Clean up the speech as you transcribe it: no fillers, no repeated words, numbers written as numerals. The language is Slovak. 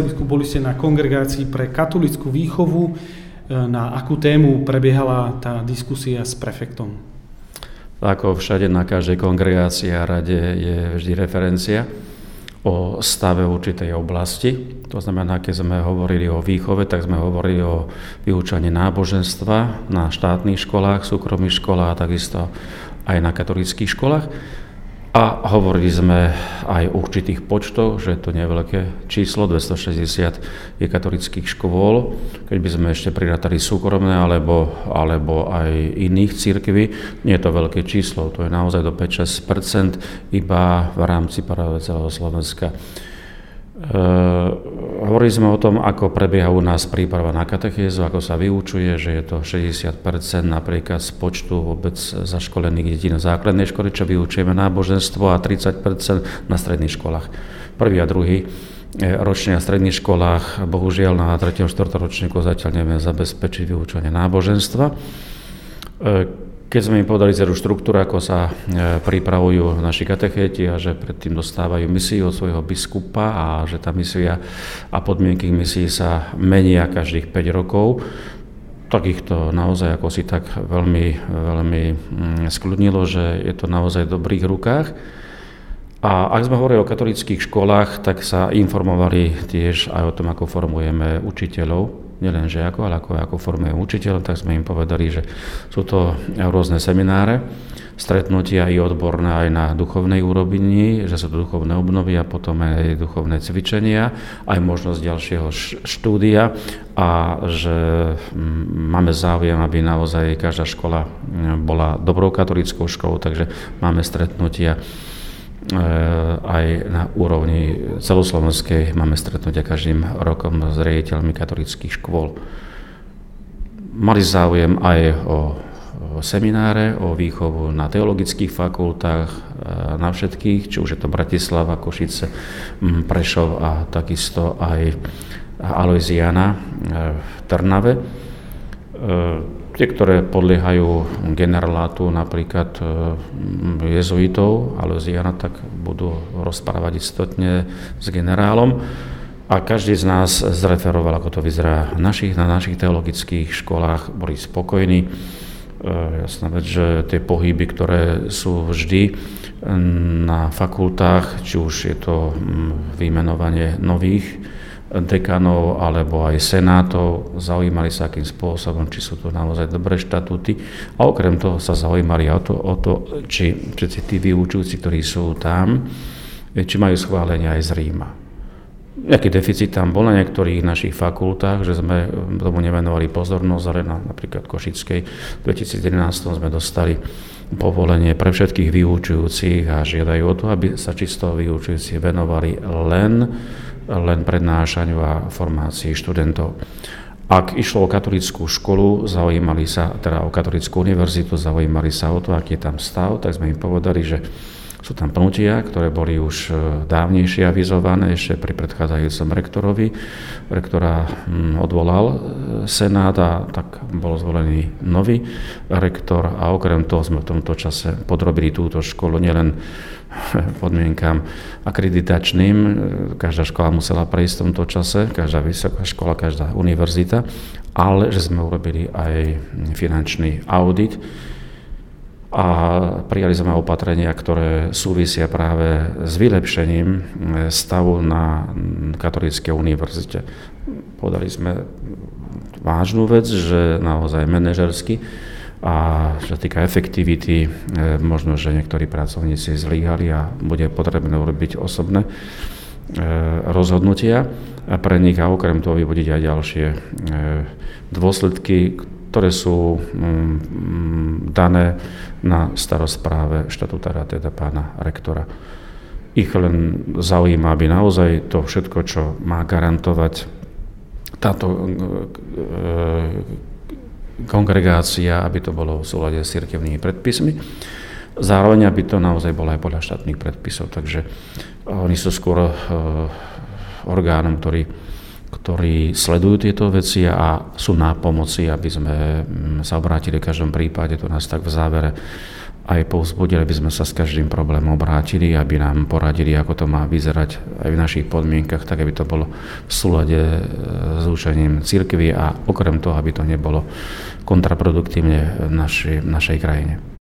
arcibiskup, boli ste na kongregácii pre katolícku výchovu. Na akú tému prebiehala tá diskusia s prefektom? Ako všade na každej kongregácii a rade je vždy referencia o stave určitej oblasti. To znamená, keď sme hovorili o výchove, tak sme hovorili o vyučaní náboženstva na štátnych školách, súkromných školách a takisto aj na katolíckych školách. A hovorili sme aj o určitých počtoch, že to nie je veľké číslo, 260 je katolíckych škôl. Keď by sme ešte prirátali súkromné alebo aj iných cirkví, nie je to veľké číslo, to je naozaj do 5-6% iba v rámci práve celého Slovenska. Hovorili sme o tom, ako prebieha u nás príprava na katechézu, ako sa vyučuje, že je to 60% napríklad z počtu vôbec zaškolených detí na základnej škole, čo vyučujeme náboženstvo, a 30% na stredných školách. Prvý a druhý ročne na stredných školách, bohužiaľ na 3. a 4. ročníku zatiaľ nevieme zabezpečiť vyučovanie náboženstva. Keď sme im povedali celú štruktúru, ako sa pripravujú naši katechéti a že predtým dostávajú misiu od svojho biskupa a že tá misia a podmienky misií sa menia každých 5 rokov, tak ich to naozaj ako si tak veľmi skľudnilo, že je to naozaj v dobrých rukách. A ak sme hovorili o katolíckych školách, tak sa informovali tiež aj o tom, ako formujeme učiteľov, nielen žiakov, ale ako formujeme učiteľov, tak sme im povedali, že sú to rôzne semináre, stretnutia i odborné aj na duchovnej úrovni, že sú to duchovné obnovy a potom aj duchovné cvičenia, aj možnosť ďalšieho štúdia a že máme záujem, aby naozaj každá škola bola dobrou katolíckou školou, takže máme stretnutia aj na úrovni celoslovenskej, máme stretnutia každým rokom s riaditeľmi katolíckych škôl. Mali záujem aj o semináre, o výchovu na teologických fakultách, na všetkých, či už je to Bratislava, Košice, Prešov a takisto aj Alojziana v Trnave. Tie, ktoré podliehajú generálátu napríklad jezuitov, Alojziana, tak budú rozprávať istotne s generálom. A každý z nás zreferoval, ako to vyzerá na našich teologických školách, boli spokojní. Jasná vec, že tie pohyby, ktoré sú vždy na fakultách, či už je to vymenovanie nových dekanov alebo aj senátov, zaujímali sa akým spôsobom, či sú to naozaj dobré štatúty, a okrem toho sa zaujímali o to, či tí vyučujúci, ktorí sú tam, či majú schválenie aj z Ríma. Nejaký deficit tam bol na niektorých našich fakultách, že sme tomu nevenovali pozornosť, ale napríklad Košickej v 2011 sme dostali povolenie pre všetkých vyučujúcich a žiadajú o to, aby sa čisto vyučujúci venovali len prednášaniu a formácii študentov. Ak išlo o katolícku školu, o katolícku univerzitu, zaujímali sa o to, aký je tam stav, tak sme im povedali, že sú tam pnutia, ktoré boli už dávnejšie avizované, ešte pri predchádzajúcom rektorovi. Rektora odvolal senát a tak bol zvolený nový rektor a okrem toho sme v tomto čase podrobili túto školu nielen podmienkam akreditačným, každá škola musela prejsť v tomto čase, každá vysoká škola, každá univerzita, ale že sme urobili aj finančný audit a prijali sme opatrenia, ktoré súvisia práve s vylepšením stavu na Katolíckej univerzite. Podali sme vážnu vec, že naozaj manažersky a čo týka efektivity, možno, že niektorí pracovníci zlyhali a bude potrebné urobiť osobné rozhodnutia a pre nich a okrem toho vyvodiť aj ďalšie dôsledky, ktoré sú dané na starosť práve štatutára, teda pána rektora. Ich len zaujíma, aby naozaj to všetko, čo má garantovať táto kongregácia, aby to bolo v súlade s cirkevnými predpismi. Zároveň, aby to naozaj bolo aj podľa štátnych predpisov. Takže oni sú skôr orgánom, ktorí sledujú tieto veci a sú na pomoci, aby sme sa obrátili v každom prípade, to nás tak v závere aj povzbudili, aby sme sa s každým problémom obrátili, aby nám poradili, ako to má vyzerať aj v našich podmienkach, tak aby to bolo v súlade s učením cirkvi a okrem toho, aby to nebolo kontraproduktívne v našej krajine.